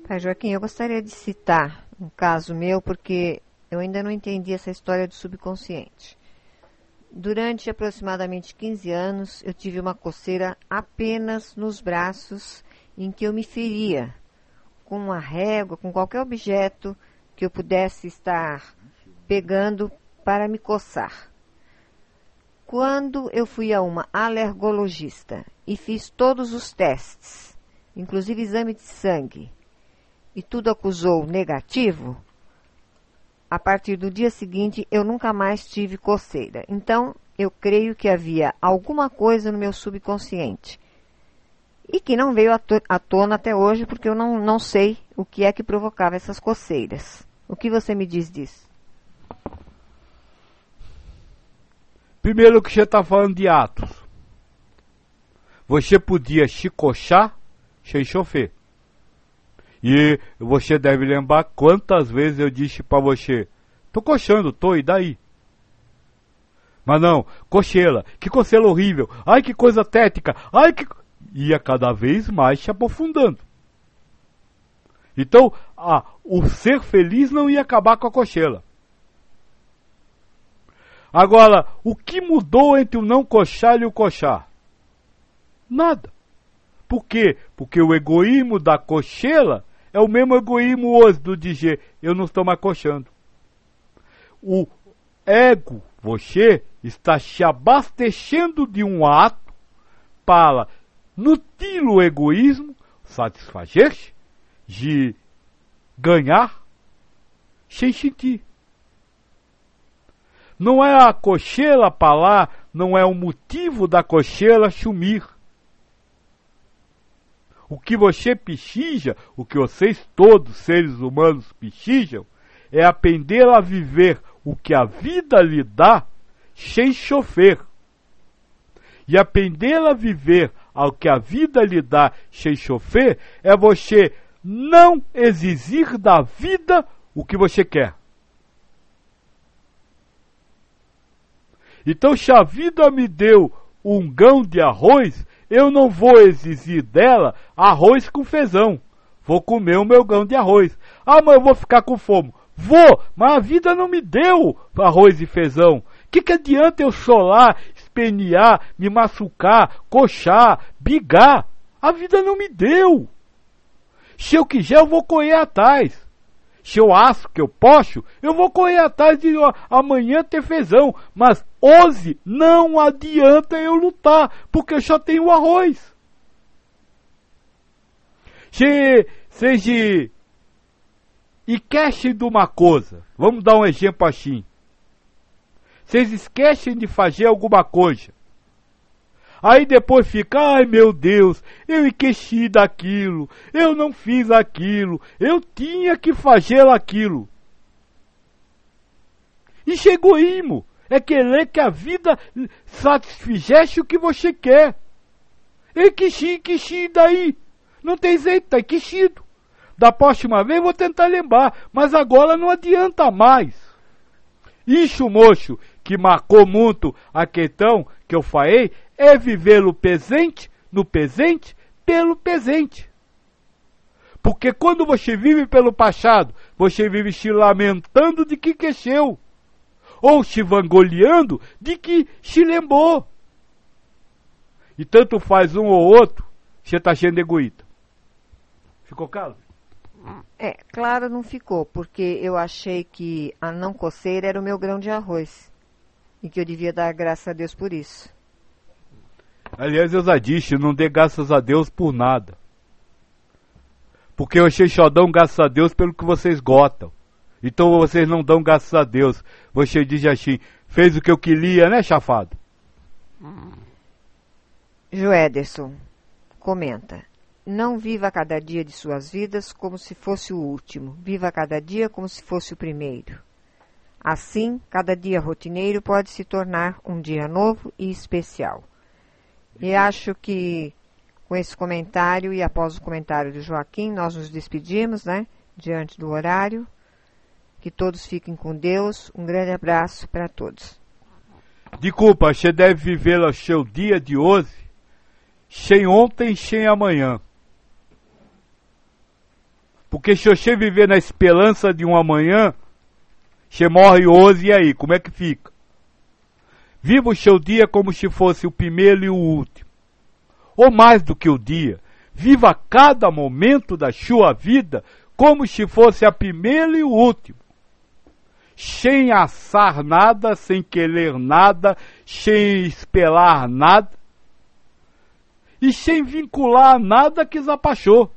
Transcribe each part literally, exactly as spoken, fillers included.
Pai Joaquim, eu gostaria de citar um caso meu, porque eu ainda não entendi essa história do subconsciente. Durante aproximadamente quinze anos, eu tive uma coceira apenas nos braços, em que eu me feria com uma régua, com qualquer objeto que eu pudesse estar pegando para me coçar. Quando eu fui a uma alergologista e fiz todos os testes, inclusive exame de sangue, e tudo acusou negativo, a partir do dia seguinte eu nunca mais tive coceira. Então, eu creio que havia alguma coisa no meu subconsciente e que não veio à tona até hoje, porque eu não, não sei o que é que provocava essas coceiras. O que você me diz disso? Primeiro que você está falando de atos. Você podia chicochar sem chofer. E você deve lembrar quantas vezes eu disse para você: tô coxando, tô, e daí? Mas não, cocheira, que coceira horrível, ai que coisa tétrica, ai que... Ia cada vez mais se aprofundando. Então, ah, o ser feliz não ia acabar com a cocheira. Agora, o que mudou entre o não coxar e o coxar? Nada. Por quê? Porque o egoísmo da cocheira é o mesmo egoísmo hoje do dizer, eu não estou mais coxando. O ego, você, está se abastecendo de um ato para nutrir o egoísmo, satisfazer-se, de ganhar, sem sentir. Não é a cocheira para lá, não é o motivo da cocheira sumir. O que você pechija, o que vocês todos, seres humanos, pechijam, é aprender a viver o que a vida lhe dá sem chofer. E aprender a viver o que a vida lhe dá sem chofer é você não exigir da vida o que você quer. Então, se a vida me deu um grão de arroz, eu não vou exigir dela arroz com feijão. Vou comer o meu grão de arroz. Ah, mas eu vou ficar com fome. Vou, mas a vida não me deu arroz e feijão. O que, que adianta eu chorar, espernear, me machucar, coxar, bigar? A vida não me deu. Se eu quiser, eu vou correr atrás. Se eu acho que eu posso, eu vou correr atrás de ó, amanhã ter feijão. Mas hoje não adianta eu lutar, porque eu só tenho arroz. Se seja e queixem de uma coisa, vamos dar um exemplo assim. Vocês esquecem de fazer alguma coisa. Aí depois fica, ai meu Deus, eu esqueci daquilo, eu não fiz aquilo, eu tinha que fazer aquilo. Isso é egoísmo, é querer que a vida satisfizesse o que você quer. Eu quisi, quisi, daí, não tem jeito, tá esquecido. Da próxima vez eu vou tentar lembrar, mas agora não adianta mais. Isso, moço, que marcou muito a questão que eu falei, é viver o presente, no presente, pelo presente. Porque quando você vive pelo passado, você vive se lamentando de que esqueceu. Ou se vangloriando de que se lembrou. E tanto faz um ou outro, você está sendo egoísta. Ficou claro? É, claro, não ficou, porque eu achei que a não coceira era o meu grão de arroz. E que eu devia dar graças a Deus por isso. Aliás, eu já disse, não dê graças a Deus por nada. Porque vocês só dão graças a Deus pelo que vocês gostam. Então vocês não dão graças a Deus. Você diz assim, fez o que eu queria, né, chafado? Joederson comenta. Não viva cada dia de suas vidas como se fosse o último. Viva cada dia como se fosse o primeiro. Assim, cada dia rotineiro pode se tornar um dia novo e especial. E acho que com esse comentário e após o comentário do Joaquim, nós nos despedimos, né? Diante do horário. Que todos fiquem com Deus. Um grande abraço para todos. Desculpa, você deve viver o seu dia de hoje sem ontem, sem amanhã. Porque se você viver na esperança de um amanhã, você morre hoje, e aí, como é que fica? Viva o seu dia como se fosse o primeiro e o último. Ou mais do que o dia, viva cada momento da sua vida como se fosse a primeira e o último. Sem assar nada, sem querer nada, sem esperar nada. E sem vincular nada que zapachou.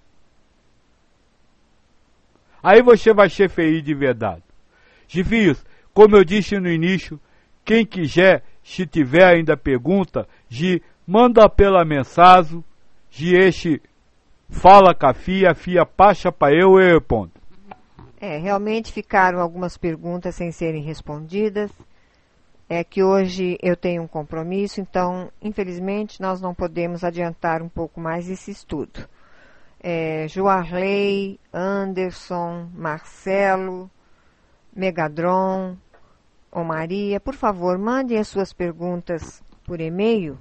Aí você vai ser feliz de verdade. Givios, como eu disse no início, quem quiser, se tiver ainda pergunta, de manda pela mensagem, de este fala com a fia, a fia passa para eu e eu respondo. É, realmente ficaram algumas perguntas sem serem respondidas. É que hoje eu tenho um compromisso, então, infelizmente, nós não podemos adiantar um pouco mais esse estudo. É, Joarley, Anderson, Marcelo, Megadron, ou Maria, por favor, mandem as suas perguntas por e-mail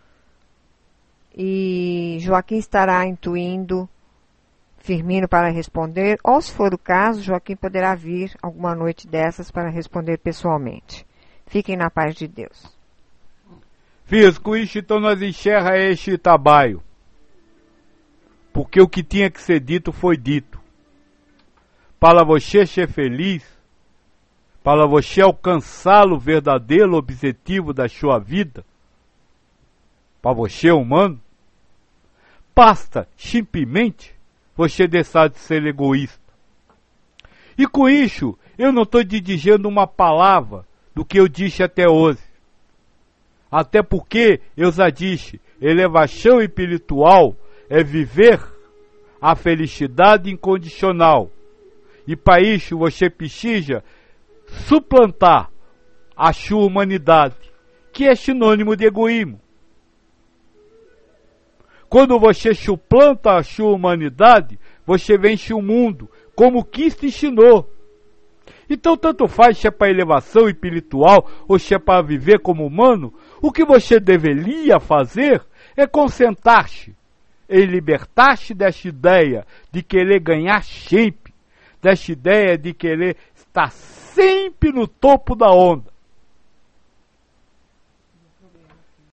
e Joaquim estará intuindo Firmino para responder, ou se for o caso, Joaquim poderá vir alguma noite dessas para responder pessoalmente. Fiquem na paz de Deus. Filhos, com isso então nós encerra este trabalho. Porque o que tinha que ser dito foi dito. Para você ser feliz, para você alcançar o verdadeiro objetivo da sua vida, para você humano, basta simplesmente você deixar de ser egoísta. E com isso, eu não estou te dizendo uma palavra do que eu disse até hoje. Até porque eu já disse, elevação espiritual é viver a felicidade incondicional. E para isso você precisa suplantar a sua humanidade, que é sinônimo de egoísmo. Quando você suplanta a sua humanidade, você vence o mundo, como Cristo ensinou. Então tanto faz se é para elevação espiritual ou se é para viver como humano, o que você deveria fazer é concentrar-se em libertar-se dessa ideia de querer ganhar sempre, dessa ideia de querer estar sempre no topo da onda.